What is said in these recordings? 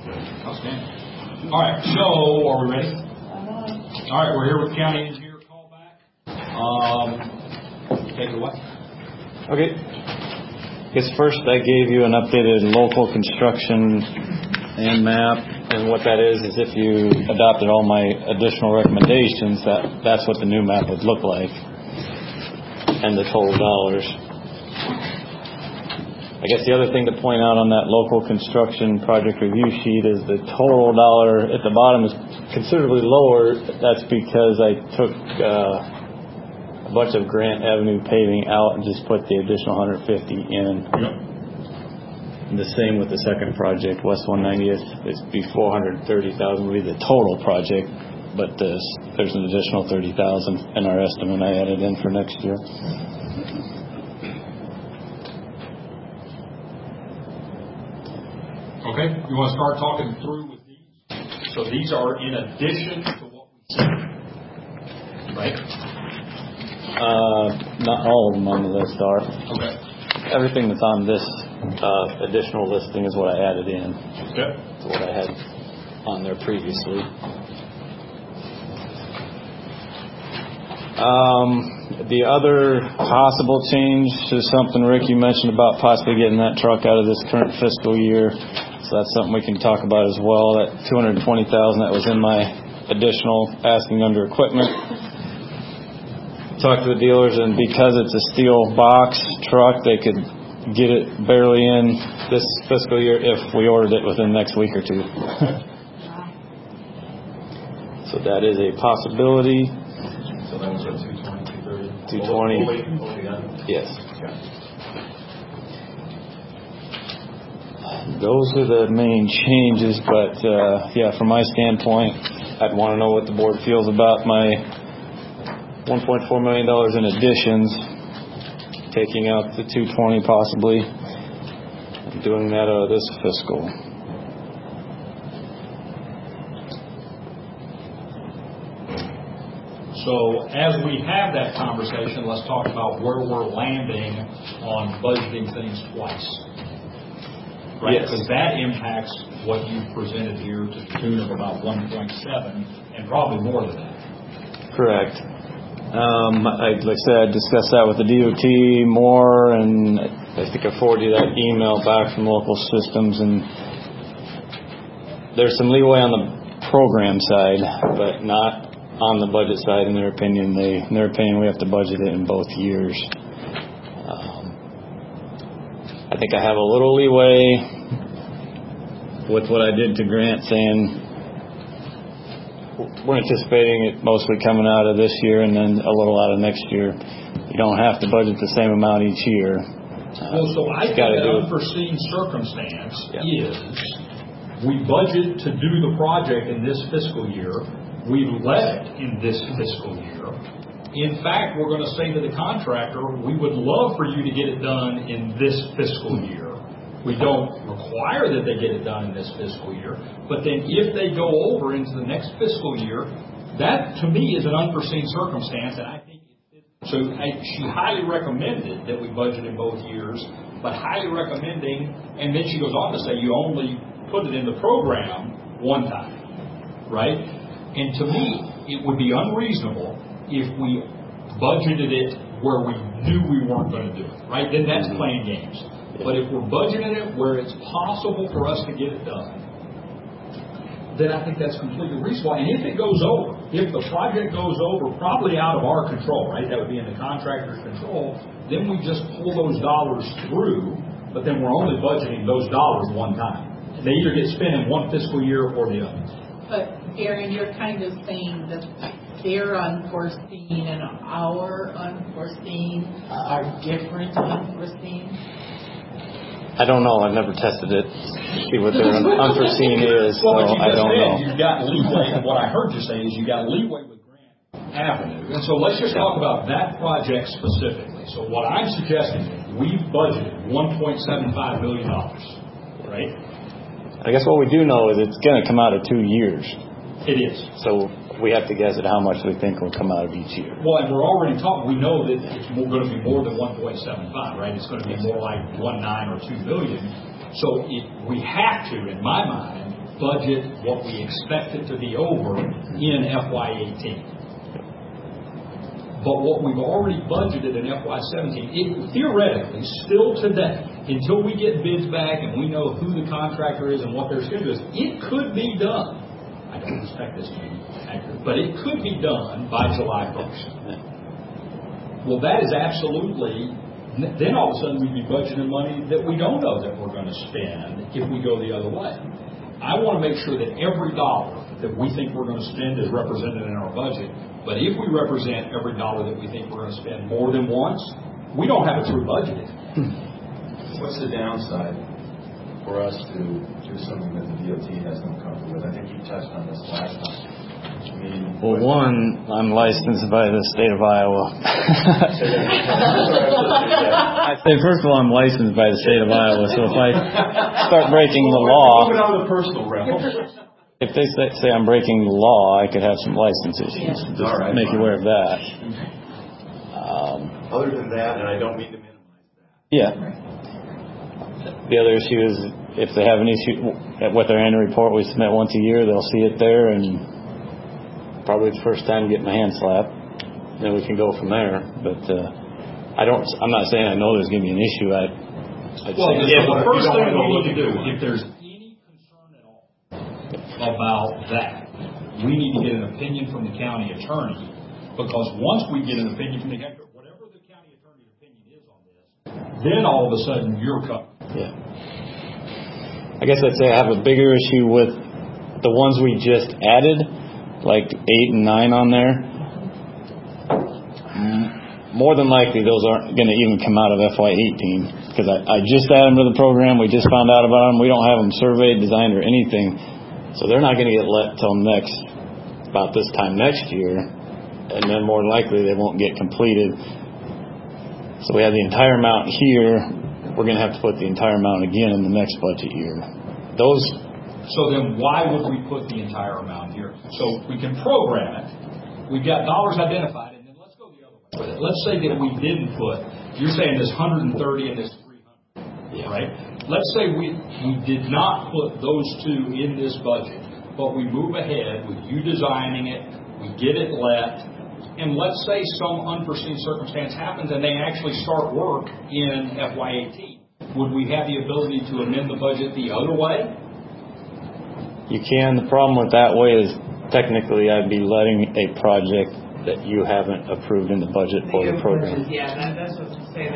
Outstanding. All right, so are we ready? All right, we're here with county engineer callback. Take it away. Okay. I guess first I gave you an updated local construction and map, and what that is if you adopted all my additional recommendations, that's what the new map would look like, and the total dollars. I guess the other thing to point out on that local construction project review sheet is the total dollar at the bottom is considerably lower. That's because I took a bunch of Grant Avenue paving out and just put the additional 150 in. Yep. And the same with the second project, West 190th. It's be $430,000 would be the total project, but there's an additional $30,000 in our estimate I added in for next year. Okay, you want to start talking through with these? So these are in addition to what we said, right? Not all of them on the list are. Okay. Everything that's on this additional listing is what I added in. Okay. To what I had on there previously. The other possible change is something, Rick, you mentioned about possibly getting that truck out of this current fiscal year. So that's something we can talk about as well. That $220,000 that was in my additional asking under equipment. Talked to the dealers, and because it's a steel box truck, they could get it barely in this fiscal year if we ordered it within the next week or two. So that is a possibility. So that was what, 220, 230? 220. Yes. Those are the main changes, but from my standpoint, I'd want to know what the board feels about my $1.4 million in additions, taking out the 220 possibly, and doing that out of this fiscal. So as we have that conversation, let's talk about where we're landing on budgeting things twice. Right? Yes. Because that impacts what you've presented here to the tune of about 1.7 and probably more than that. Correct. Like I said, I discussed that with the DOT more, and I think I forwarded you that email back from local systems, and there's some leeway on the program side, but not on the budget side. In their opinion, we have to budget it in both years. I think I have a little leeway with what I did to Grant, saying we're anticipating it mostly coming out of this year and then a little out of next year. You don't have to budget the same amount each year. So I think an unforeseen circumstance is we budget to do the project in this fiscal year. We let it in this fiscal year. In fact, we're going to say to the contractor, we would love for you to get it done in this fiscal year. We don't require that they get it done in this fiscal year. But then if they go over into the next fiscal year, that to me is an unforeseen circumstance. And I think she highly recommended that we budget in both years, but highly recommending, and then she goes on to say you only put it in the program one time, right? And to me, it would be unreasonable if we budgeted it where we knew we weren't going to do it, right? Then that's playing games. But if we're budgeting it where it's possible for us to get it done, then I think that's completely reasonable. And if it goes over, if the project goes over, probably out of our control, right? That would be in the contractor's control. Then we just pull those dollars through, but then we're only budgeting those dollars one time. They either get spent in one fiscal year or the other. But, Aaron, you're kind of saying that their unforeseen and our unforeseen are different unforeseen? I don't know. I've never tested it to see what their unforeseen is, so I don't know. You've got leeway. What I heard you say is you got leeway with Grant Avenue. And so let's just talk about that project specifically. So what I'm suggesting is we've budgeted $1.75 million, right? I guess what we do know is it's going to come out of 2 years. It is. So we have to guess at how much we think will come out of each year. Well, and we're already talking. We know that it's going to be more than 1.75, right? It's going to be more like 1.9 or 2 million. So we have to, in my mind, budget what we expect it to be over in FY18. But what we've already budgeted in FY17, theoretically, still today, until we get bids back and we know who the contractor is and what their schedule is, it could be done. I don't expect this to be accurate, but it could be done by July 1st. Well, that is absolutely, then all of a sudden we'd be budgeting money that we don't know that we're going to spend if we go the other way. I want to make sure that every dollar that we think we're going to spend is represented in our budget. But if we represent every dollar that we think we're going to spend more than once, we don't have a true budget. What's the downside for us to do something that the DOT has no comfort with? I think you touched on this last time. I mean, well, one, I'm licensed by the state of Iowa. I say, first of all, I'm licensed by the state of Iowa, so if I start breaking the law, moving on to the personal realm. If they say I'm breaking the law, I could have some license issues. Just right, make you aware of that. Other than that, and I don't mean to minimize that. Yeah. The other issue is if they have an issue with their annual report we submit once a year, they'll see it there, and probably the first time get my hand slapped. Then we can go from there. But I'm not saying I know there's going to be an issue. The first thing we'll look to do, if there's about that, we need to get an opinion from the county attorney, because once we get an opinion from the county, whatever the county attorney's opinion is on this, then all of a sudden you're covered. Yeah. I guess I'd say I have a bigger issue with the ones we just added, like 8 and 9 on there. More than likely those aren't going to even come out of FY18, because I just added them to the program. We just found out about them. We don't have them surveyed, designed, or anything. So they're not going to get let till about this time next year, and then more likely they won't get completed. So we have the entire amount here. We're going to have to put the entire amount again in the next budget year. So then why would we put the entire amount here? So we can program it. We've got dollars identified, and then let's go the other way with it. Let's say that we didn't put, you're saying this 130 and this 300, right? Let's say we did not put those two in this budget, but we move ahead with you designing it, we get it let, and let's say some unforeseen circumstance happens and they actually start work in FY18. Would we have the ability to amend the budget the other way? You can. The problem with that way is technically I'd be letting a project that you haven't approved in the budget for the program. Yeah, that's what I'm saying.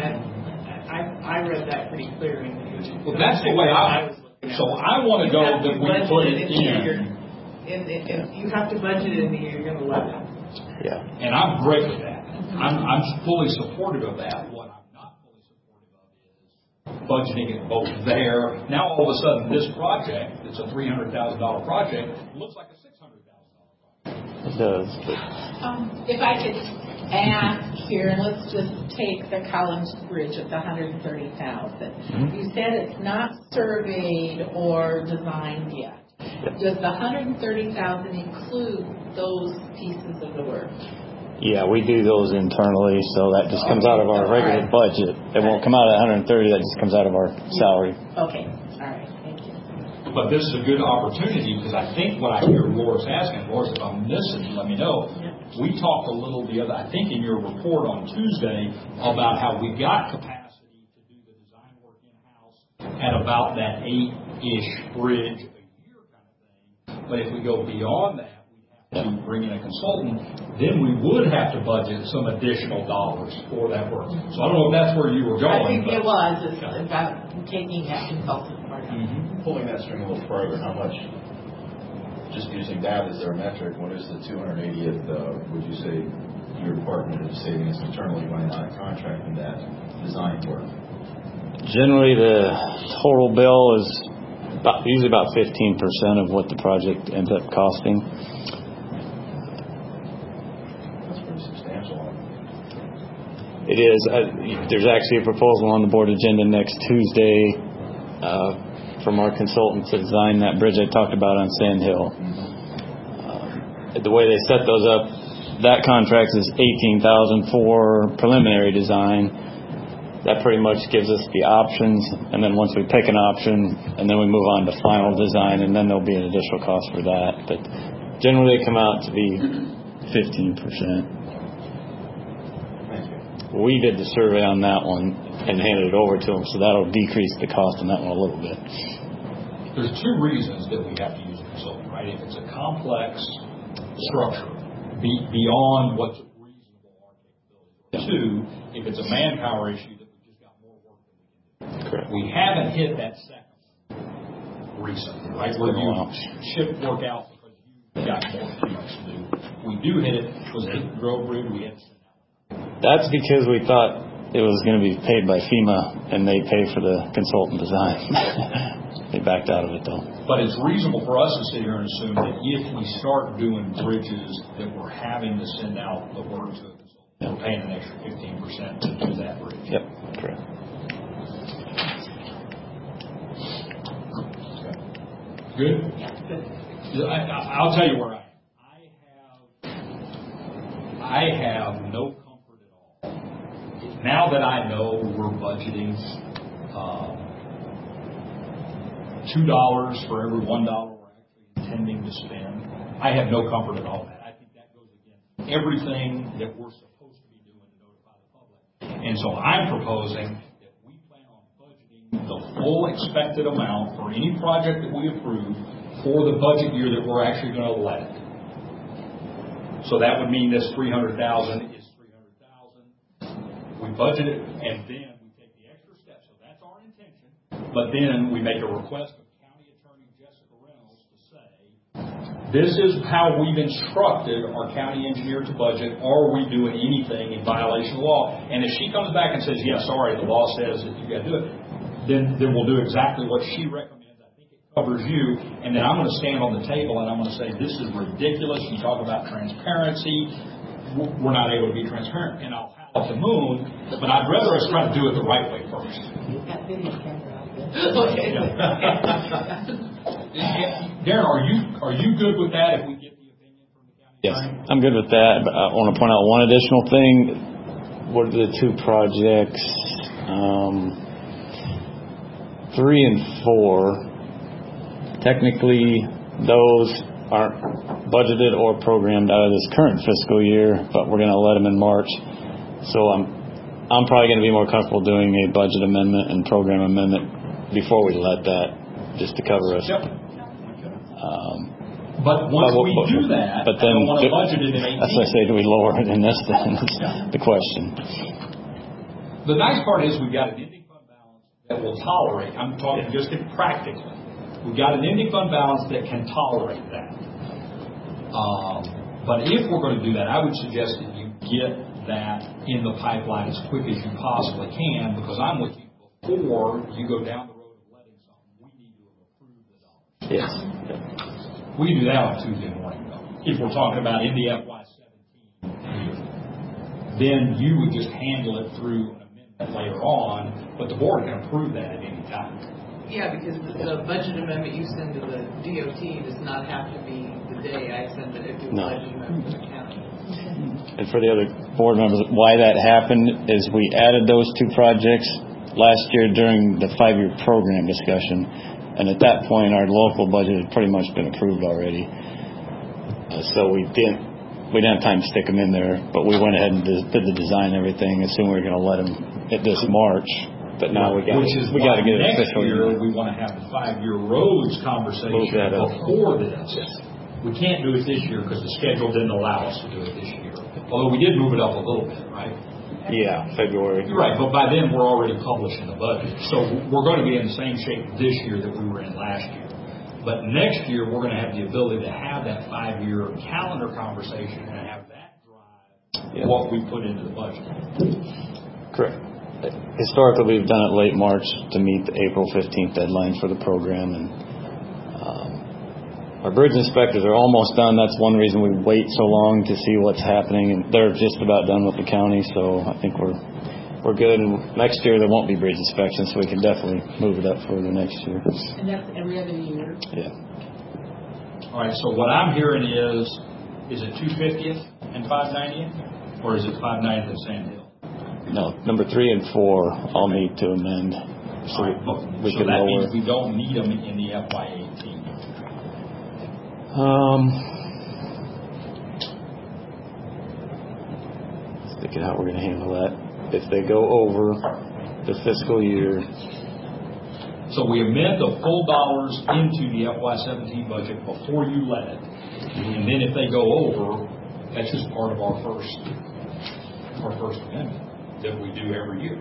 I read that pretty clearly. Well, that's the way I was looking at it. So I want to go that we put it in. You have to budget it in the year you're going to let it. Yeah. And I'm great with that. I'm fully supportive of that. What I'm not fully supportive of is budgeting it both there. Now all of a sudden this project, it's a $300,000 project, looks like a $600,000 project. It does. If I could ask here, and let's just take the Collins Bridge at the $130,000. Mm-hmm. You said it's not surveyed or designed yet. Yep. Does the $130,000 include those pieces of the work? Yeah, we do those internally, so that just comes out of our regular budget. It won't come out of 130. That just comes out of our salary. Okay. All right. Thank you. But this is a good opportunity, because I think what I hear Laura's asking, Laura's, if I'm missing, let me know. Yep. We talked a little I think in your report on Tuesday about how we got capacity to do the design work in-house at about that 8-ish bridge a year kind of thing. But if we go beyond that, we have to bring in a consultant, then we would have to budget some additional dollars for that work. So I don't know if that's where you were going. I think it was. It's about taking that consultant part of it. Pulling that string a little further, how much, just using that as their metric, what is the 280th, would you say, your department is saving us internally by not contracting that design work? Generally, the total bill is usually about 15% of what the project ends up costing. That's pretty substantial. It is. There's actually a proposal on the board agenda next Tuesday from our consultant to design that bridge I talked about on Sand Hill. The way they set those up, that contract is $18,000 for preliminary design, that pretty much gives us the options, and then once we pick an option, and then we move on to final design, and then there'll be an additional cost for that. But generally they come out to be 15%. We did the survey on that one and handed it over to them, so that'll decrease the cost on that one a little bit. There's two reasons that we have to use a consultant, right? If it's a complex structure beyond what's reasonable our capability. Yeah. Two, if it's a manpower issue that we've just got more work than we can do. Correct. We haven't hit that second recently, right? Where you shift work out because you've got too much to do. We do hit it. Was it Grove Bridge? We had to send out. That's because we thought it was going to be paid by FEMA, and they pay for the consultant design. They backed out of it, though. But it's reasonable for us to sit here and assume that if we start doing bridges that we're having to send out the work to a consultant, we're paying an extra 15% to do that bridge. Yep, correct. Good? Yeah, good. I'll tell you where I am. I have no comfort at all. Now that I know we're budgeting $2 for every $1 we're actually intending to spend, I have no comfort at all. I think that goes against everything that we're supposed to be doing to notify the public. And so I'm proposing that we plan on budgeting the full expected amount for any project that we approve for the budget year that we're actually going to let. So that would mean this $300,000 is $300,000. We budget it, and then we take the extra step. So that's our intention. But then we make a request of County Attorney Jessica Reynolds to say, this is how we've instructed our county engineer to budget. Are we doing anything in violation of law? And if she comes back and says, yeah, sorry, the law says that you got to do it, then we'll do exactly what she recommends. I think it covers you. And then I'm going to stand on the table and I'm going to say, this is ridiculous. You talk about transparency. We're not able to be transparent. And I'll howl at the moon, but I'd rather us try to do it the right way first. You've got video camera out there. Okay. Darren, are you good with that if we get the opinion from the county Yes, attorney? I'm good with that. But I want to point out one additional thing. What are the two projects? 3 and 4. Technically, those aren't budgeted or programmed out of this current fiscal year, but we're going to let them in March. So I'm probably going to be more comfortable doing a budget amendment and program amendment before we let that, just to cover us. Yep. But once we do that, but then, I don't want to budget it in 18. That's why I say, do we lower it in this then? That's the question. The nice part is we've got an ending fund balance that will tolerate. I'm talking just practically. We've got an ending fund balance that can tolerate that. But if we're going to do that, I would suggest that you get that in the pipeline as quick as you possibly can, because I'm with you. Before you go down the road of letting something, we need to approve the dollars. Yes. We can do that on Tuesday morning, though. If we're talking about in the FY17 year, then you would just handle it through an amendment later on, but the board can approve that at any time. Yeah, because the budget amendment you send to the DOT does not have to be the day I send it to the budget amendment to the county. And for the other board members, why that happened is we added those two projects last year during the 5-year program discussion. And at that point, our local budget had pretty much been approved already. So we didn't have time to stick them in there, but we went ahead and did the design and everything, assuming we were going to let them at this March. But now we got to get it official. Next year, we want to have the 5-year roads conversation before this. Yes. We can't do it this year because the schedule didn't allow us to do it this year. Although we did move it up a little bit, right? Yeah, February. You're right, but by then we're already publishing the budget. So we're going to be in the same shape this year that we were in last year. But next year we're going to have the ability to have that 5-year calendar conversation and have that drive what we put into the budget. Correct. Historically, we've done it late March to meet the April 15th deadline for the program, and our bridge inspectors are almost done. That's one reason we wait so long to see what's happening, and they're just about done with the county, so I think we're good. And next year there won't be bridge inspections, so we can definitely move it up further next year. And that's every other year. Yeah. All right. So what I'm hearing is it 250th and 590th, or is it 590th and Sand Hill? no, number 3 and 4, I'll need to amend. So we So can that lower. means we don't need them in the FY18. Thinking how we're going to handle that. If they go over the fiscal year, So we amend the full dollars into the FY17 budget before you let it. And then if they go over, that's just part of our first amendment that we do every year.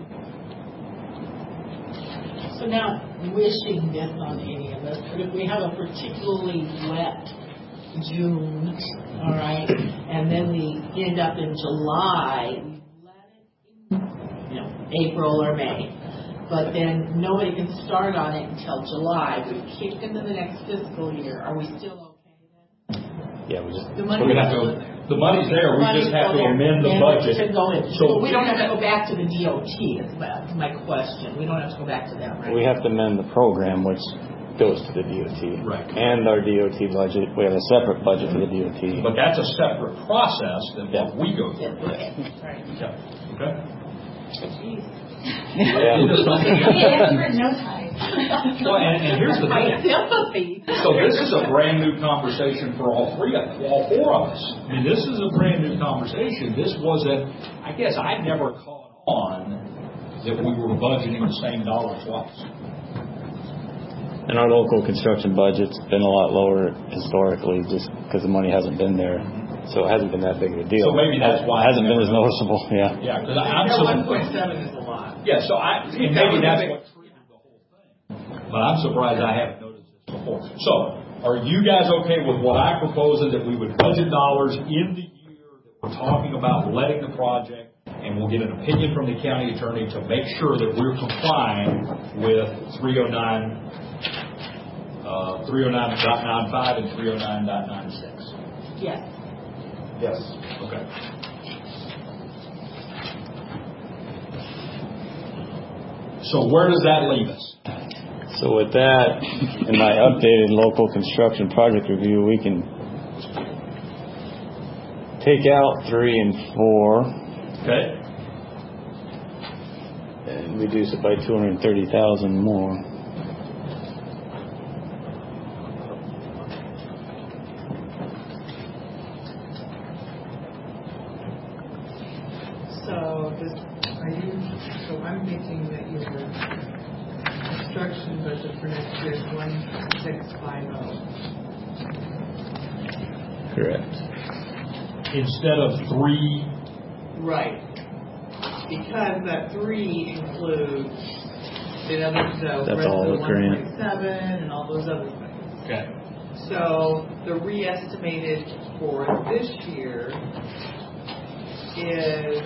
So not wishing this on any of us, but if we have a particularly wet June, all right, and then we end up in July, we let it in, April or May, but then nobody can start on it until July. We've kicked into the next fiscal year. Are we still okay then? yeah, we just. The money So we have is to, still in there. the money's there, we just have to amend the budget. To go in. So So we don't have to go back to the DOT, is my question. We don't have to go back to them, right? We have to amend the program, which goes to the DOT. Right. And our DOT budget. We have a separate budget for the DOT. But that's a separate process than what we go through. Right. Yeah. Okay? Jeez. Yeah. No time. Well, and here's the My thing. sympathy. So this is a brand new conversation for all four of us. I mean, this is a brand new conversation. This wasn't, I guess I never caught on that we were budgeting the same dollar twice. And our local construction budget's been a lot lower historically just because the money hasn't been there. So it hasn't been that big of a deal. So maybe that's why it hasn't been as noticeable, yeah. Yeah, because I'm Their so... 1.7 is a lot. Yeah, so and maybe that's what triggered the whole thing. But I'm surprised I haven't noticed this before. So, are you guys okay with what I propose that we would budget dollars in the year that we're talking about letting the project, and we'll get an opinion from the county attorney to make sure that we're complying with 309.95 and 309.96? Yes. Yes. Okay. So where does that leave us? So with that, in my updated local construction project review, we can take out 3 and 4 Okay. and reduce it by 230,000 more. So I'm thinking that your construction budget for next year is 1650. Correct. Instead of 3. Right. Because that 3 includes the rest That's of all the the grant. 1.7 and all those other things. Okay. So the re-estimated for this year is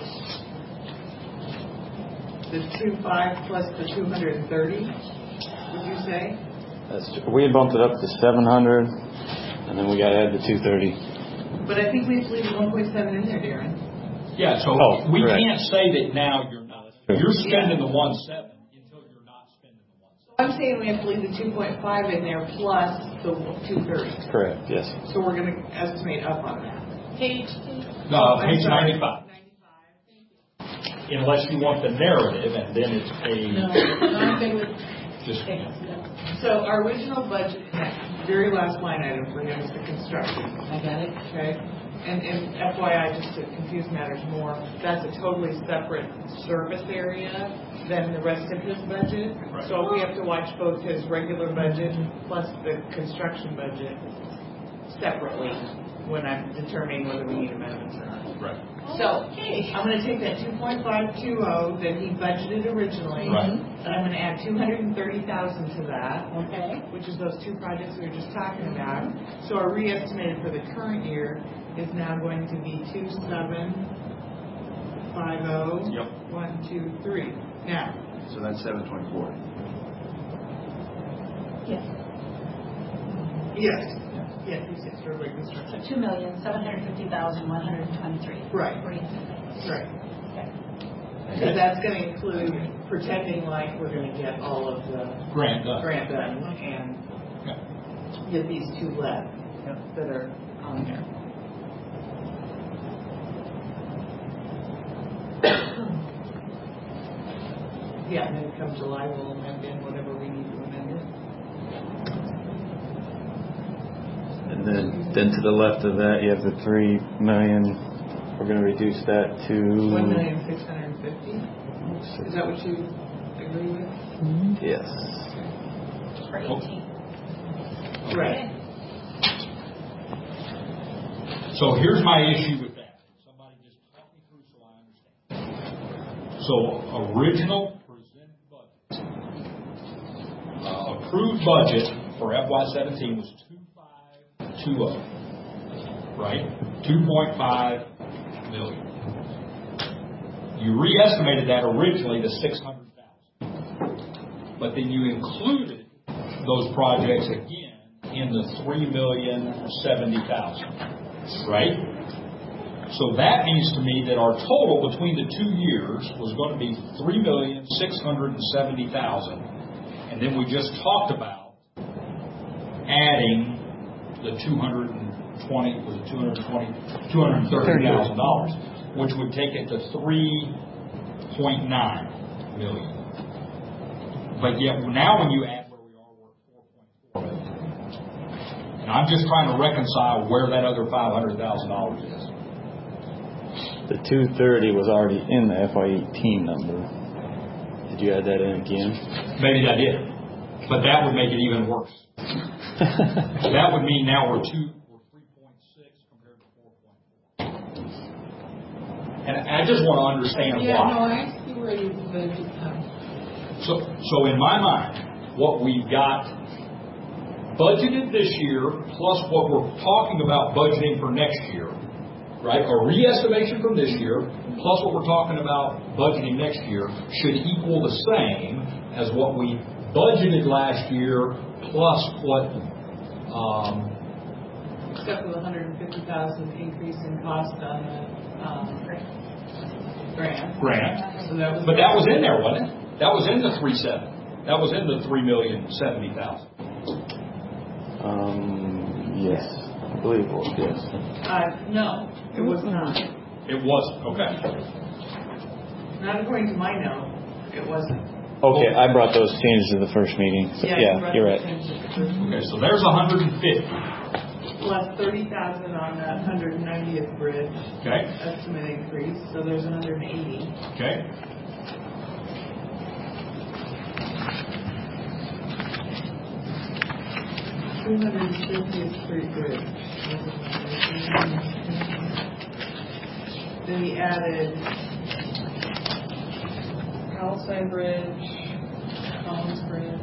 the 2.5 plus the 230, would you say? We had bumped it up to 700, and then we got to add the 230. But I think we have to leave the 1.7 in there, Darren. Yeah, so we correct. can't say that now you're not. You're spending the 1.7 until you're not spending the 1.7. I'm saying we have to leave the 2.5 in there plus the 230. Correct, yes. So we're going to estimate up on that. Page Page 95. Unless you want the narrative, and then it's page. No, I'm good with Just So our original budget, that very last line item for him is the construction. I got it. Okay? And FYI, just to confuse matters more, that's a totally separate service area than the rest of his budget. Right. So we have to watch both his regular budget plus the construction budget separately when I'm determining whether we need amendments or not. right. So I'm going to take that 2.520 that he budgeted originally, Right. and I'm going to add 230,000 to that. Okay. Which is those 2 projects we were just talking about. So our re-estimated for the current year is now going to be 2750. Yep. 1, 2, 3. Now, So that's 724. Yes. yes, you said for like construction. So 2,750,123. Right. Right. So that's going to include pretending like we're going to get all of the Grant done. and get these 2 left that are on there. Yeah, and then come July, we'll amend in whatever we need to amend in. And then to the left of that, you have the 3 million. We're going to reduce that to 1,650,000. Is that what you agree with? Yes. For 18. Right. So here's my issue with that. Somebody just talk me through so I understand. So original presented budget, approved budget for FY17 was 2,520, right? 2.5 million. You re-estimated that originally to 600,000, but then you included those projects again in the 3,070,000. Right? So that means to me that our total between the 2 years was going to be 3,670,000, and then we just talked about adding the $230,000, which would take it to 3.9 million. But yet now when you add where we are, we're at 4.4 million. And I'm just trying to reconcile where that other $500,000 is. The 230 was already in the FY18 number. Did you add that in again? Maybe I did, but that would make it even worse. That would mean now we're 3.6 compared to 4.4. And I just want to understand why. Yeah, no, I see where you would come. So in my mind, what we've got budgeted this year, plus what we're talking about budgeting for next year, right? A re-estimation from this year, plus what we're talking about budgeting next year, should equal the same as what we budgeted last year, plus what... Except for the $150,000 increase in cost on the grant. So but that was in there, wasn't it? That was in the 3.7. That was in the 3,070,000. Yes. I believe it was, yes. No, it was not. It wasn't. Okay. Not according to my note. It wasn't. Okay, I brought those changes to the first meeting. So, yeah, you're right. Okay, so there's 150. Plus 30,000 on that 190th bridge. Okay. Estimate increase. So there's 180. Okay. Street Bridge. Then we added Palestine Bridge, Collins Bridge,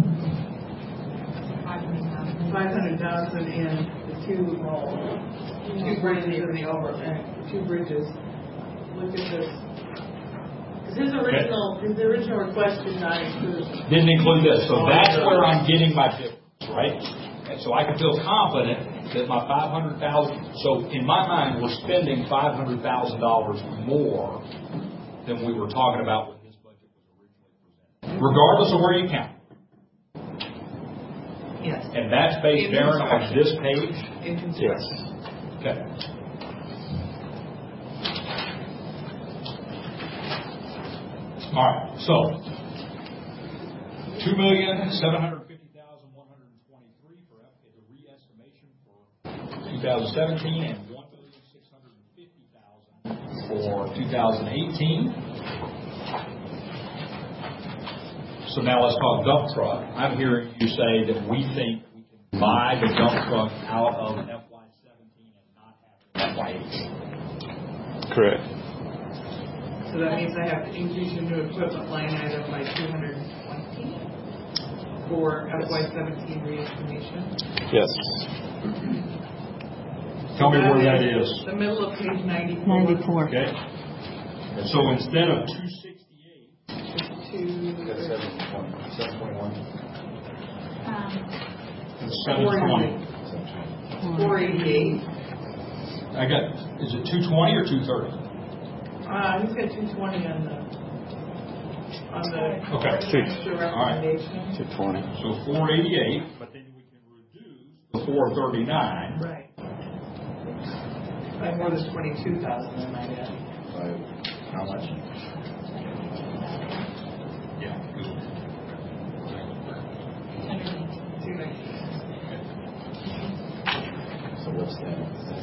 500,000 in the two bridges in the overlay. Two bridges. Look at this. His original request did not include. Didn't include this, so that's where I'm getting my difference, right? And so I can feel confident that my $500,000. So in my mind, we're spending $500,000 more than we were talking about when this budget was originally presented, regardless of where you count. Yes. And that's based, Darren, on this page. In construction. Yes. Okay. All right, so 2,750,123 for the re-estimation for 2017 and 1,650,000 for 2018. So now let's talk dump truck. I'm hearing you say that we think we can buy the dump truck out of FY17 and not have it in FY18. Correct. So that means I have to increase your new equipment line item by 220 for FY17 re-estimation. Yes. Tell me where that is. The middle of page 94. 94. Okay. And so instead of 268, That's 721. it's 720. 488. I got, is it 220 or 230? He's got 220 on the Okay. extra recommendation. 220. So 488, but then we can reduce the 439. Right. By more than 22,000, I might add. By how much? So what's that?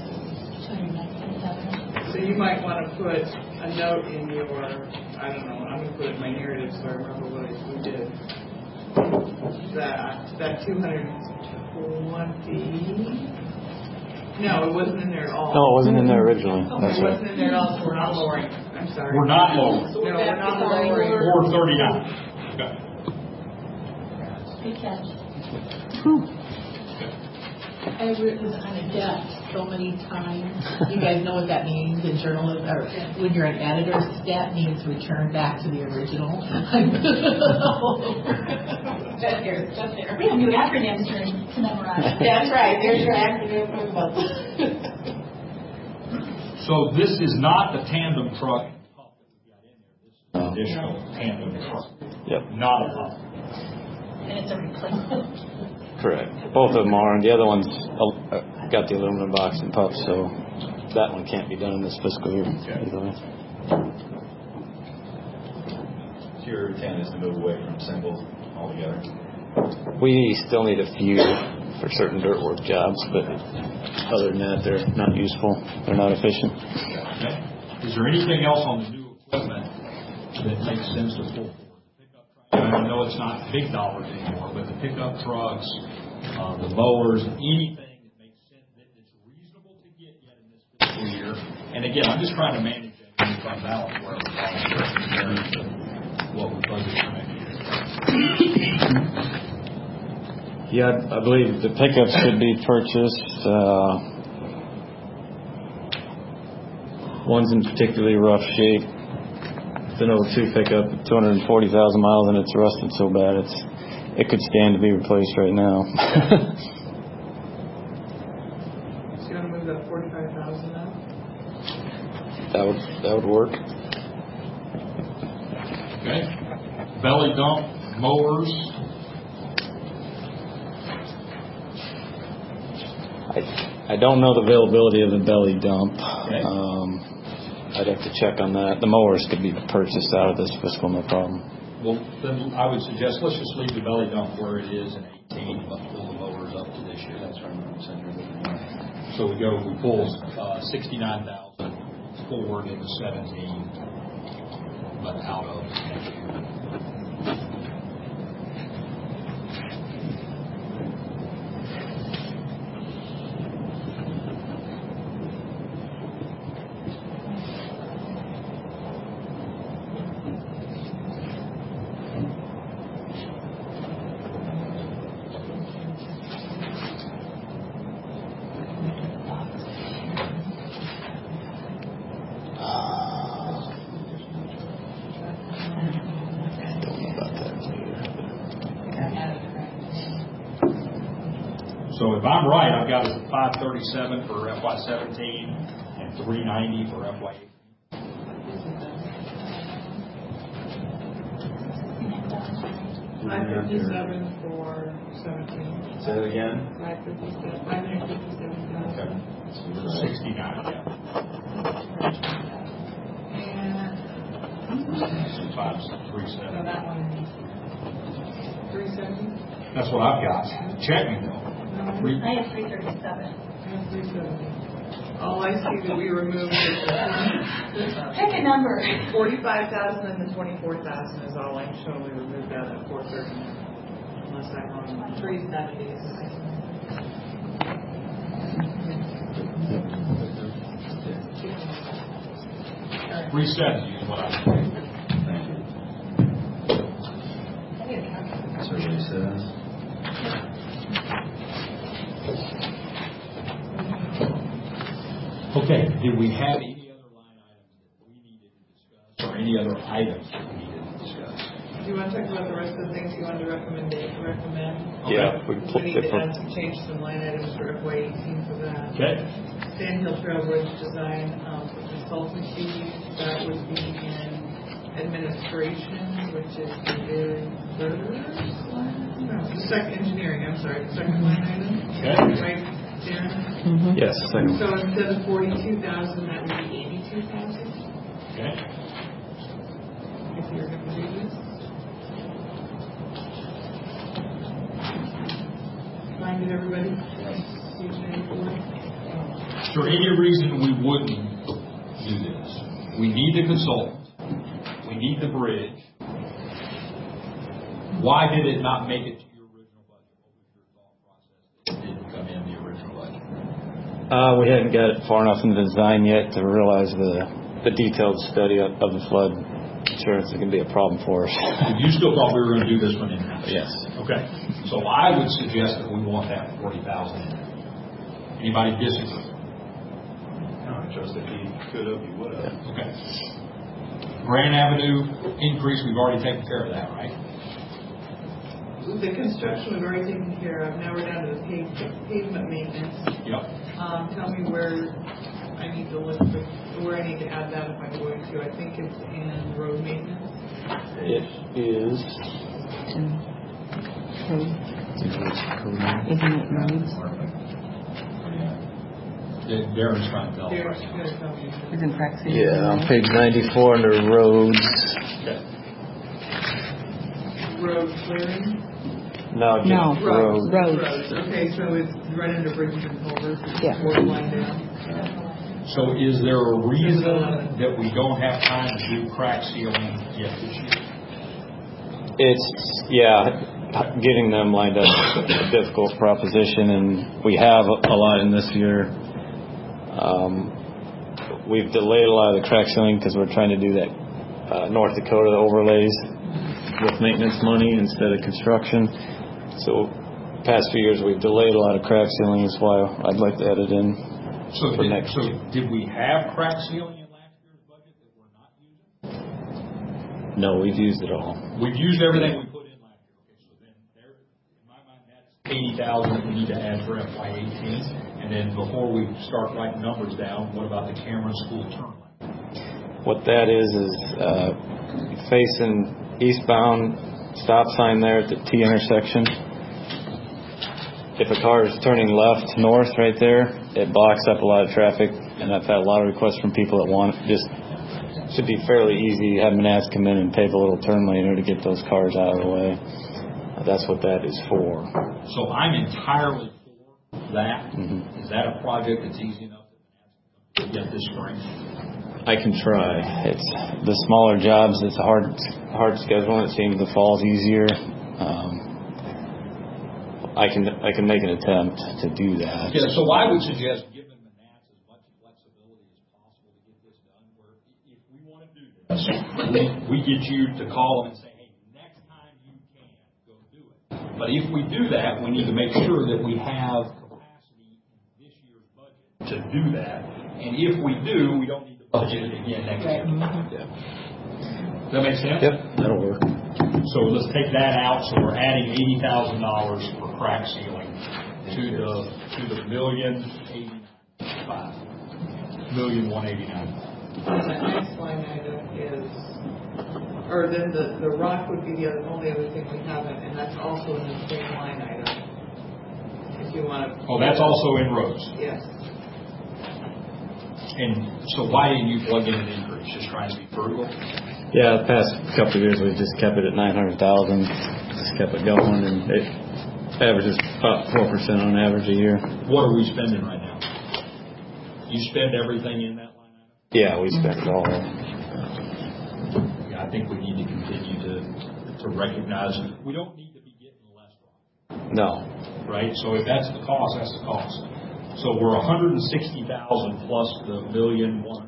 So you might want to put a note in your, I don't know, I'm going to put it in my narrative so I remember what we did. That 220. No, it wasn't in there at all. No, it wasn't in there originally. Okay, That's it right. wasn't in there at all, so we're not lowering. I'm sorry. We're not lowering. No, we're not lowering. Or 39. Okay. Good catch. I've written on a desk so many times. You guys know what that means in journalism, or when you're an editor, stat means return back to the original. That's there. We have new acronyms to memorize. That's right. There's your acronym. So this is not the tandem truck pump that we got in there. This is an additional tandem truck. Yep. Not a pump. And it's a replacement. Correct. Both of them are, and the other one's got the aluminum box and pup, so that one can't be done in this fiscal year. Okay. So your intent is to move away from singles altogether? We still need a few for certain dirt work jobs, but other than that, they're not useful. They're not efficient. Okay. Is there anything else on the new equipment that makes sense to pull forward? The pickup truck, I know it's not big dollars anymore, but the pickup trucks, the mowers, anything that makes sense, that's reasonable to get yet in this fiscal year. And again, I'm just trying to manage that income balance where we're comparing to what we budgeted for next year. Yeah, I believe the pickups should be purchased. One's in particularly rough shape. It's an 02 pickup, 240,000 miles, and it's rusted so bad it could stand to be replaced right now. So you want to move that 45,000 now? That would work. Okay. Belly dump mowers. I don't know the availability of the belly dump. Okay. I'd have to check on that. The mowers could be purchased out of this fiscal, no problem. Well, then I would suggest let's just leave the belly dump where it is in 18, but pull the mowers up to this year. That's right. So we pull 69,000 forward into 17, but out of next year. So if I'm right, I've got it at 537 for FY17 and 390 for FY18. 557 for 17. Say it again. 557,000. Okay. So we're 69, yeah. So 537. So that one is 370? That's what I've got. Check me though. I have 337. All I see that we removed is Pick a number. 45,000 and the 24,000 is all I'm showing we removed out of 430. Unless I'm wrong. 370 is what I see. 370 is what I'm Thank you. Survey says. Okay, did we have any other line items that we needed to discuss or any other items that we needed to discuss? Do you want to talk about the rest of the things you wanted to recommend? Yeah, we need to add some change some line items for FY18 for that. Okay. Sand Hill Trail Bridge design for consultant fees, that would be in administration, which is the second engineering, I'm sorry, the second line item. Okay. Right, Darren? Mm-hmm. Yes, second. So instead of 42,000, that would be 82,000, Okay. if you're going to do this. reminded everybody? Is there any reason we wouldn't do this? We need the consultant. We need the bridge. Why did it not make it to your original budget? What was your thought process that it didn't come in the original budget? We hadn't got it far enough in the design yet to realize the detailed study of the flood insurance is going to be a problem for us. You still thought we were going to do this one in-house? Yes. Okay. So I would suggest that we want that 40,000 in. Anybody disagree? No, just if he could have, he would have. Okay. Grand Avenue increase, we've already taken care of that, right? The construction we've already taken care of. Now we're down to the pavement maintenance. Yep. Tell me where I need to look for, where I need to add that if I'm going to. I think it's in road maintenance. It is. Isn't it roads? Darren's trying to tell us. There's going to tell me. Isn't crack ceiling? Yeah, on page 94 under roads. Okay. Road clearing. No, just No. roads. Roads. Okay, so it's right under bridges and culverts. Yeah. Fourth line down. So is there a reason that we don't have time to do crack sealing yet this year? It's, getting them lined up is a difficult proposition, and we have a lot in this year. We've delayed a lot of the crack sealing because we're trying to do that North Dakota overlays with maintenance money instead of construction. So past few years we've delayed a lot of crack sealing. That's why I'd like to add it in for next year. Did we have crack sealing in last year's budget that we're not using? No, we've used it all. We've used everything we put in last year. Okay, so then there, in my mind, that's 80,000 that we need to add for FY18. And then before we start writing numbers down, what about the Cameron School turn lane? What that is facing eastbound, stop sign there at the T intersection. If a car is turning left north right there, it blocks up a lot of traffic, and I've had a lot of requests from people that want just should be fairly easy. Have Manats come in and pave a little turn lane to get those cars out of the way. That's what that is for. So I'm entirely for that. Mm-hmm. Is that a project that's easy enough to get this spring? I can try. It's the smaller jobs. It's a hard schedule. It seems the fall's easier. I can make an attempt to do that. Yeah. So I would suggest giving Manats as much flexibility as possible to get this done. Where if we want to do this, we get you to call them and say, "Hey, next time you can go do it." But if we do that, we need to make sure that we have capacity in this year's budget to do that. And if we do, we don't need to budget it again next year. Yeah. Does that make sense? Yep, that'll work. So let's take that out. So we're adding $80,000 for crack sealing to the $1,189,000. And the next line item is, or then the rock would be the only other thing we haven't, and that's also in the same line item. If you want to. Oh, that's also in roads. Yes. And so why didn't you plug in an increase? Just trying to be frugal? Yeah, the past couple of years we've just kept it at 900,000. Just kept it going, and it averages about 4% on average a year. What are we spending right now? You spend everything in that line item? Yeah, we spent it all. Yeah, I think we need to continue to recognize we don't need to be getting less rock. No. Right? So if that's the cost, that's the cost. So we're 160,000 plus the $1,189,000.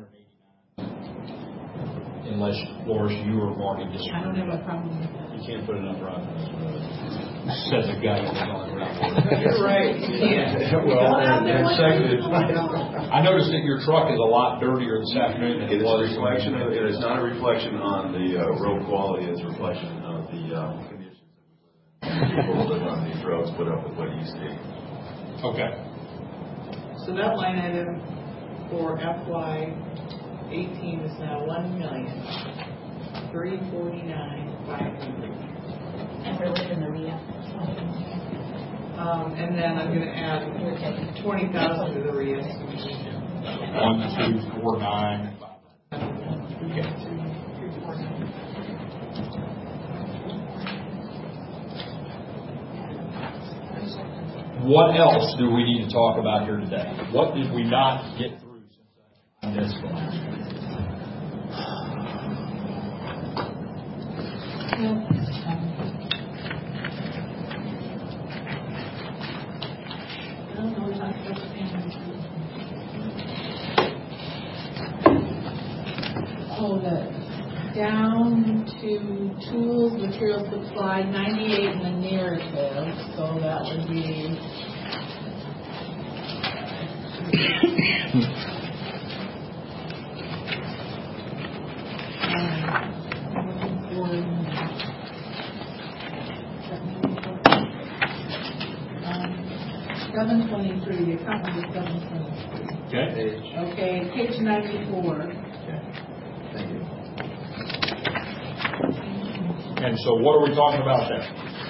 Unless, Loris, you or Marty disagree. I don't have a problem with that. You can't put enough rock on this road. Says the guy who's on the ground. You're right. Well, and seconded. I noticed that your truck is a lot dirtier this afternoon than It it is a was. reflection of, it is not a reflection on the road quality, it's a reflection of the conditions that we live in. People who live on these roads put up with what you see. Okay. So that line item for FY18 is now $1,349,500. And we're leaving the REIA. And then I'm going to add 20,000 to the REIA. 1, 2, 4, 9, 5. Okay. what else do we need to talk about here today? What did we not get through since I missed the last one? Down to tools, materials, supply, 98 in the narrative, so that would be $723. The account number is 723. Okay, page 94. Thank you. And so what are we talking about there?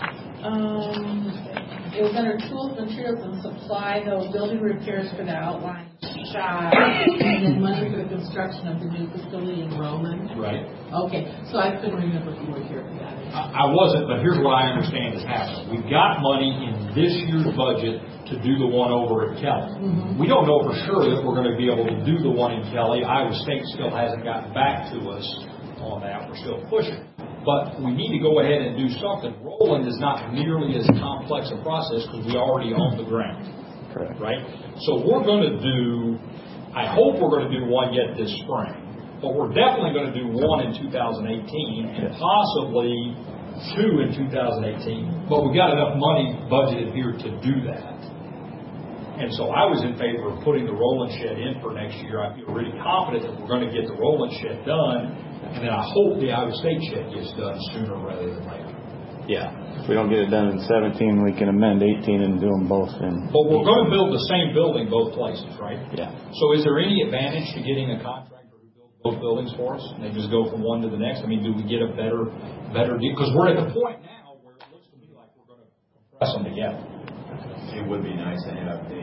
It was under tools, materials, and supply, though, building repairs for the outline shop, and then money for the construction of the new facility in Roland. Right. Okay, so I couldn't remember if you were here for that. I wasn't, but here's what I understand has happened. We've got money in this year's budget to do the one over at Kelly. Mm-hmm. We don't know for sure that we're going to be able to do the one in Kelly. Iowa State still hasn't gotten back to us on that. We're still pushing. But we need to go ahead and do something. Roland is not nearly as complex a process because we already own the ground. Correct. Right? So we're going to do, I hope we're going to do one yet this spring, but we're definitely going to do one in 2018 and possibly two in 2018. But we've got enough money budgeted here to do that. And so I was in favor of putting the Roland shed in for next year. I feel really confident that we're going to get the Roland shed done. And then I hope the Iowa State shed gets done sooner rather than later. Yeah. If we don't get it done in 17, we can amend 18 and do them both in. But we're going to build the same building both places, right? Yeah. So is there any advantage to getting a contractor who builds both buildings for us? And they just go from one to the next? I mean, do we get a better deal? Because we're at the point now where it looks to me like we're going to compress them together. It would be nice to have a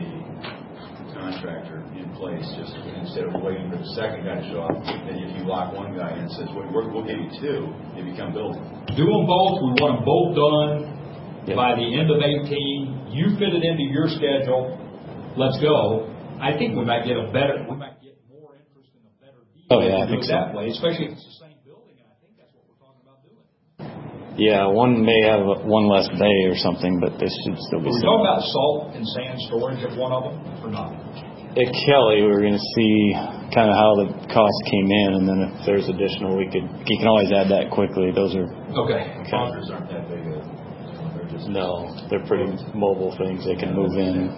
contractor in place just instead of waiting for the second guy to show up. And if you lock one guy in and says, we'll give you two, they become building. Do them both. We want them both done by the end of 18. You fit it into your schedule. Let's go. I think we might get more interest in a better deal. Oh, yeah, I think that so. way, especially if it's the same building, and I think that's what we're talking about doing. Yeah, one may have one less bay or something, but they should still be. Are we talking about salt and sand storage at one of them or not? At Kelly, we were going to see kind of how the cost came in, and then if there's additional, you can always add that quickly. Those are okay. Bunkers aren't that big. They're just they're pretty mobile things. They can move in.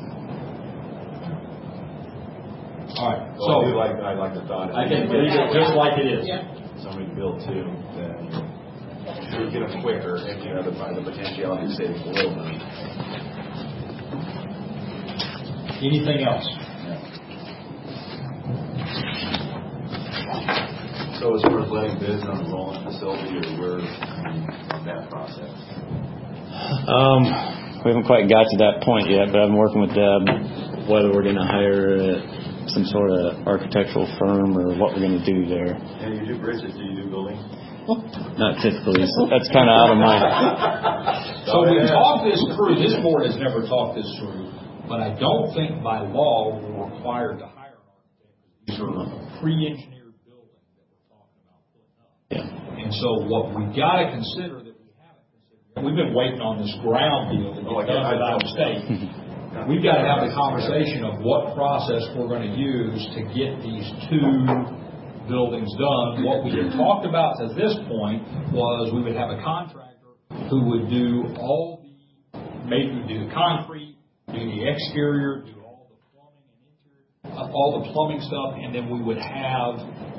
All right. So I like the thought. I think leave it just like it is. Yeah. Somebody to build two, then you get them quicker, and you have the potentiality of saving oil money. Anything else? So as far as letting bids on the Roland facility, or where in that process? We haven't quite got to that point yet, but I'm working with Deb whether we're going to hire some sort of architectural firm or what we're going to do there. And you do bridges, do you do buildings? Not typically. So that's kind of out of my. So we talked this through. This board has never talked this through, but I don't think by law we're required to hire an architect. These are pre-engineered buildings that we're talking about putting up. Yeah. And so what we've got to consider that we haven't considered, we've been waiting on this ground deal to get done with Iowa State. We've got to have the conversation of what process we're going to use to get these two buildings done. What we had talked about to this point was we would have a contractor who would do maybe do the concrete, do the exterior, do all the plumbing and interior, all the plumbing stuff, and then we would have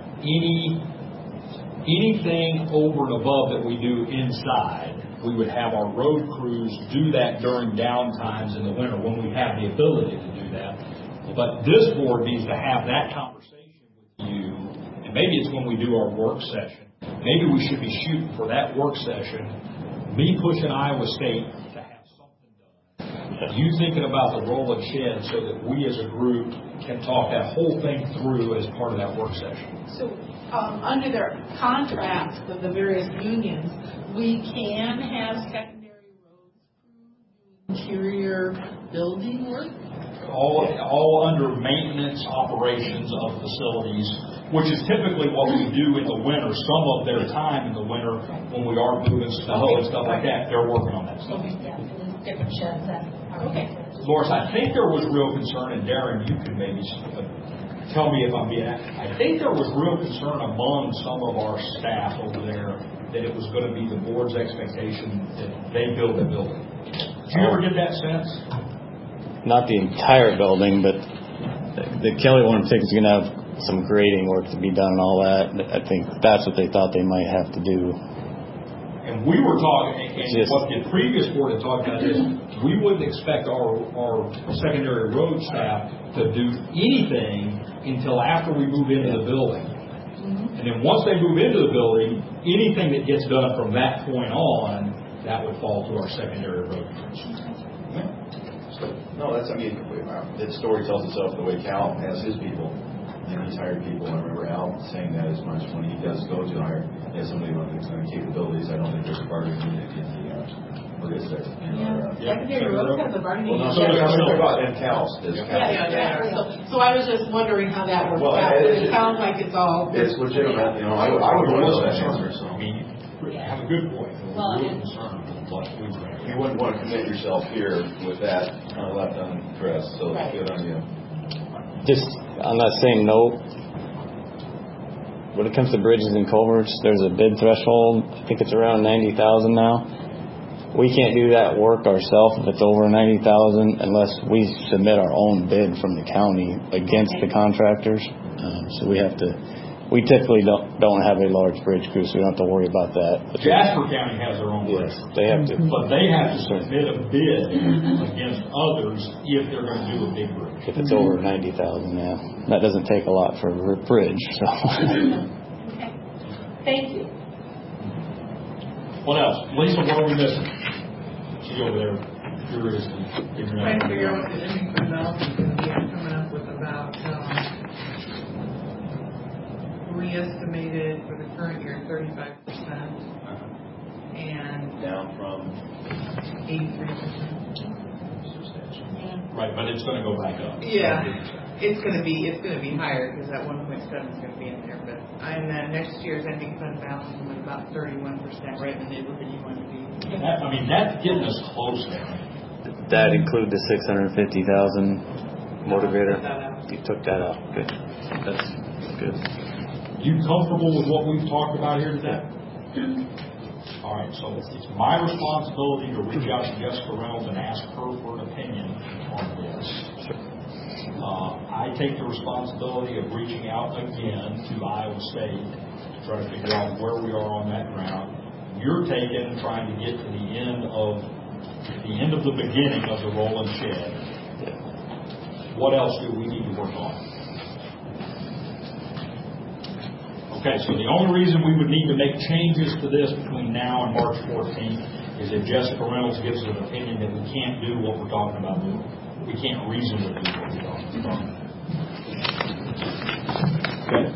anything over and above that we do inside. We would have our road crews do that during down times in the winter when we have the ability to do that. But this board needs to have that conversation with you, and maybe it's when we do our work session. Maybe we should be shooting for that work session, me pushing Iowa State to have something done. You thinking about the Roland shed so that we as a group can talk that whole thing through as part of that work session. So under their contracts of the various unions, we can have secondary roads crew doing interior building work? All under maintenance operations of facilities, which is typically what we do in the winter. Some of their time in the winter when we are moving snow and stuff like that, they're working on that stuff. Yeah, different sheds that are. Okay. Loris, I think there was real concern, and Darren, you can maybe tell me if I'm being. I think there was real concern among some of our staff over there that it was going to be the board's expectation that they build the building. Did you ever get that sense? Not the entire building, but the Kelly one is going to have some grading work to be done and all that. I think that's what they thought they might have to do. And we were talking, and what the previous board had talked about is we wouldn't expect our secondary road staff to do anything until after we move into the building. And then once they move into the building, anything that gets done from that point on, that would fall to our secondary road crews. No, that's, I mean, the story tells itself the way Cal has his people, and he's hired people. I remember Al saying that as much when he does go to hire. He has somebody with the capabilities. I don't think there's a bargaining unit in the logistics. Secondary road has a bargaining unit. So I'm talking about Cal. So I was just wondering how that works out. It sounds like it's all. It's legitimate. You know, I would want that answer. So. I mean, you have a good point. Well, Real concern with what we bring. You wouldn't want to commit yourself here with that left unaddressed, so good on you. Just on that same note, when it comes to bridges and culverts, there's a bid threshold. I think it's around $90,000 now. We can't do that work ourselves if it's over $90,000 unless we submit our own bid from the county against the contractors. So we typically don't have a large bridge crew, so we don't have to worry about that. But Jasper County has their own bridge. They have to. But they have to submit a bid against others if they're going to do a big bridge. If it's over 90,000, yeah. That doesn't take a lot for a bridge, so. Okay. Thank you. What else? Lisa, what are we missing? She over there furiously figuring Trying to out. figure out what the ending fund balance is going to be. I'm coming up with about re-estimated for the current year 35%, and Down from 83%. Right, but it's going to go back up. Yeah, it's going to be higher because that 1.7 is going to be in there. But and then next year's ending fund balance is about 31%, right in the neighborhood you want to be. That's getting us close there. That include the $650,000 motivator? You took that out. Good. That's good. You comfortable with what we've talked about here today? All right, so it's my responsibility to reach out to Jessica Reynolds and ask her for an opinion on this. I take the responsibility of reaching out again to Iowa State to try to figure out where we are on that ground. You're trying to get to the end of the beginning of the rolling shed. What else do we need to work on? Okay, so the only reason we would need to make changes to this between now and March 14th is if Jessica Reynolds gives us an opinion that we can't do what we're talking about doing. We can't reasonably do what we're talking about. Okay.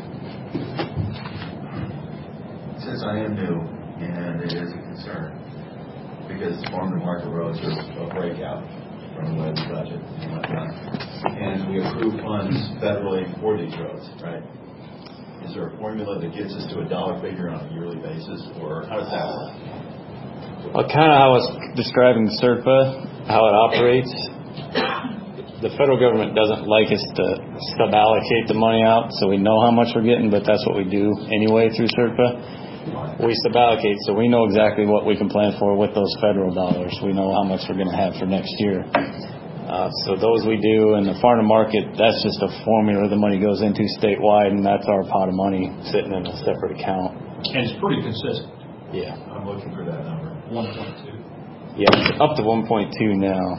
Since I am new, and it is a concern, because farm to market roads are a breakout from the way we budget and whatnot, and we approve funds federally for these roads, right? Is there a formula that gets us to a dollar figure on a yearly basis, or how does that work? Well, kind of how I was describing SERPA, how it operates. The federal government doesn't like us to sub-allocate the money out, so we know how much we're getting, but that's what we do anyway through SERPA. We sub-allocate, so we know exactly what we can plan for with those federal dollars. We know how much we're going to have for next year. So those we do, and the farm to market, that's just a formula the money goes into statewide, and that's our pot of money sitting in a separate account. And it's pretty consistent. Yeah. I'm looking for that number. 1.2. Yeah, it's up to 1.2 now.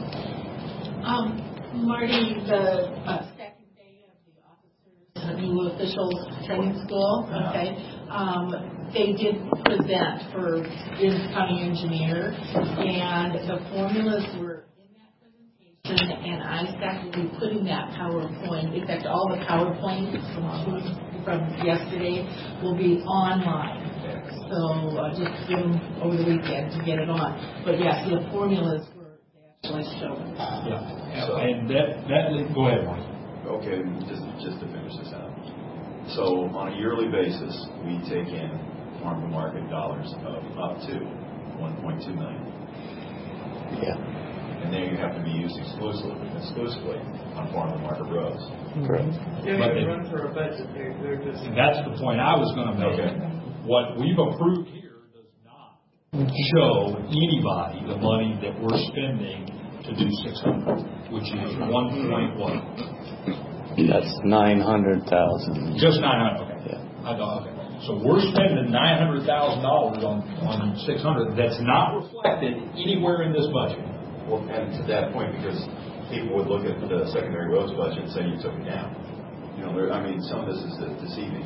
Marty, the second day of the officers' new officials training school, okay, they did present for county engineer, and the formulas were in that presentation, and ISAC will be putting that PowerPoint, in fact, all the PowerPoints from yesterday will be online. So just give them over the weekend to get it on. But yes, the formulas were, they actually showing. Yeah, So- and go ahead, Mike. Okay, just to finish this out. So on a yearly basis, we take in farm-to-market dollars of up to $1.2 million. Yeah, And then you have to be used exclusively on farm-to-market roads. correct. They But don't it- run for a budget, they're just. And that's the point I was going to make. Okay. What we've approved here does not show anybody the money that we're spending to do 600, which is 1.1. That's 900,000. Just 900. Okay. Yeah. I know. Okay. So we're spending $900,000 on 600. That's not reflected anywhere in this budget. Well, and to that point, because people would look at the secondary roads budget and say you took it down. You know, some of this is deceiving.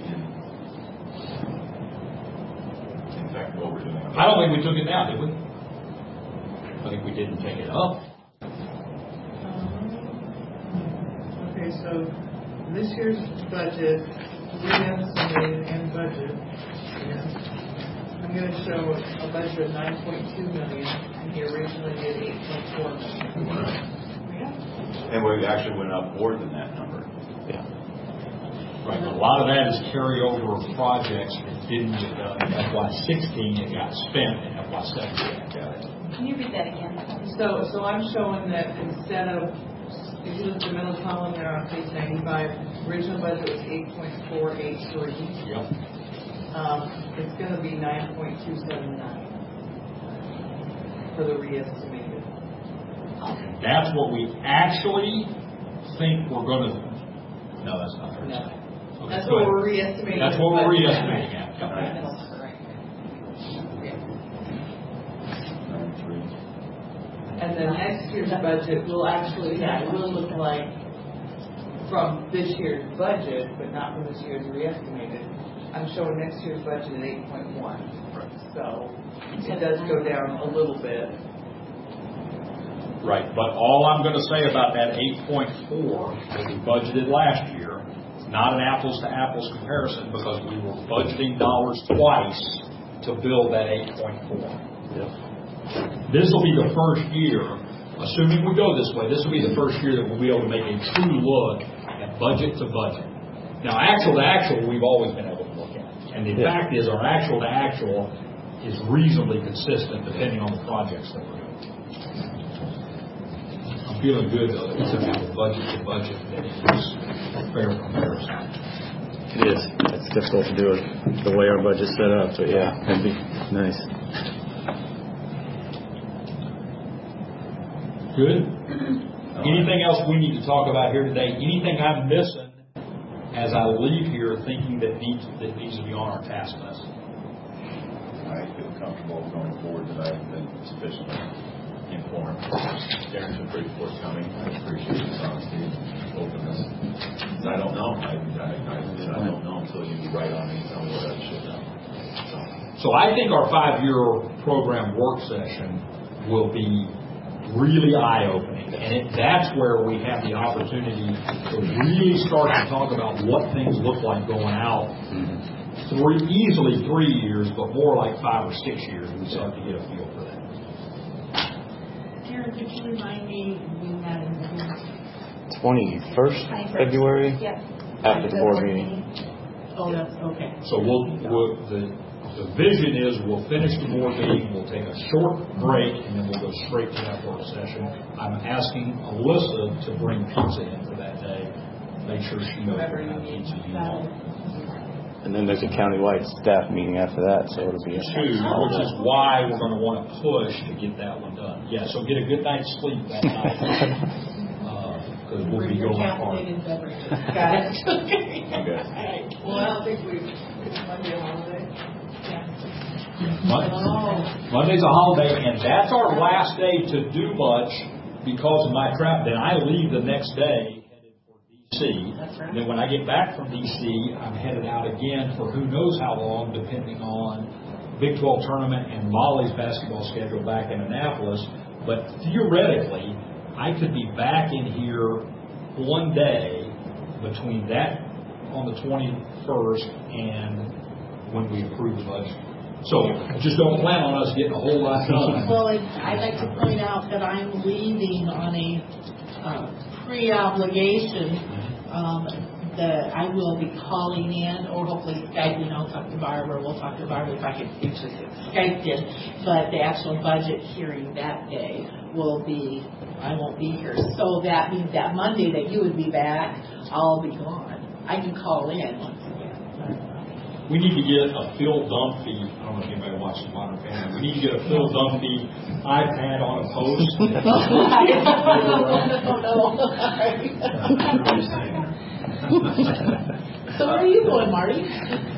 In fact, what we're doing. I don't think we took it down, did we? I think we didn't take it up. Okay, so this year's budget, re-estimated and budget, I'm going to show a budget of $9.2 million, and he originally did $8.4 million. And we actually went up more than that number. Yeah. Right. A lot of that is carryover of projects that didn't get done in FY16 and got spent in FY17. Can you read that again? So I'm showing that instead of, if you look at the middle column there on page 95, original budget was 8.483. Yep. It's going to be 9.279 for the re-estimated. That's what we actually think we're going to. No, that's not fair. No. Okay, That's go what ahead. we're re-estimating. That's what we're re-estimating at. Yep. And then next year's budget will actually, it will look like from this year's budget, but not from this year's re-estimated. I'm showing next year's budget at 8.1. So it does go down a little bit. Right, but all I'm going to say about that 8.4 that we budgeted last year, it's not an apples to apples comparison because we were budgeting dollars twice to build that 8.4. Yep. This will be the first year, assuming we go this way, this will be the first year that we'll be able to make a true look at budget to budget. Now, actual to actual, we've always been able to look at. And the fact is, our actual to actual is reasonably consistent depending on the projects that we're doing. I'm feeling good, though, that it's a budget to budget that is a fair comparison. It is. It's difficult to do it the way our budget's set up, but yeah, it'd be nice. Good? Anything else we need to talk about here today? Anything I'm missing as I leave here thinking that needs to be on our task list? I feel comfortable going forward that I've been sufficiently informed. Darren's been pretty forthcoming. I appreciate his honesty and openness. I don't know. I don't know until you write on me and tell me what I should know. So I think our 5-year program work session will be really eye-opening. And that's where we have the opportunity to really start to talk about what things look like going out easily 3 years, but more like 5 or 6 years. We start to get a feel for that. Karen, could you remind me when that is? 21st February? Yes. After the board meeting. Oh, that's okay. So the vision is we'll finish the board meeting, we'll take a short break, and then we'll go straight to that work session. I'm asking Alyssa to bring pizza in for that day. Make sure she knows what kind of pizza you want. And then there's a countywide staff meeting after that, so it'll be a 2, which is why we're going to want to push to get that one done. Yeah, so get a good night's sleep that night. Because we'll be going hard. Got it. Okay. Well, I don't think it's Monday a holiday. Monday's a holiday, and that's our last day to do much because of my trap. Then I leave the next day headed for D.C. That's right. And then when I get back from D.C., I'm headed out again for who knows how long, depending on Big 12 tournament and Molly's basketball schedule back in Annapolis. But theoretically, I could be back in here one day between that on the 21st and when we approve the budget. So just don't plan on us getting a whole lot done. Well, I'd like to point out that I'm leaving on a pre-obligation that I will be calling in, or hopefully Skyping. I'll talk to Barbara. We'll talk to Barbara if I can actually Skyped in. But the actual budget hearing that day will be, I won't be here. So that means that Monday that you would be back, I'll be gone. I can call in once again. We need to get a Phil Dunphy. I don't know if anybody watches Modern Family. We need to get a Phil Dunphy iPad on a post. So where are you going, Marty?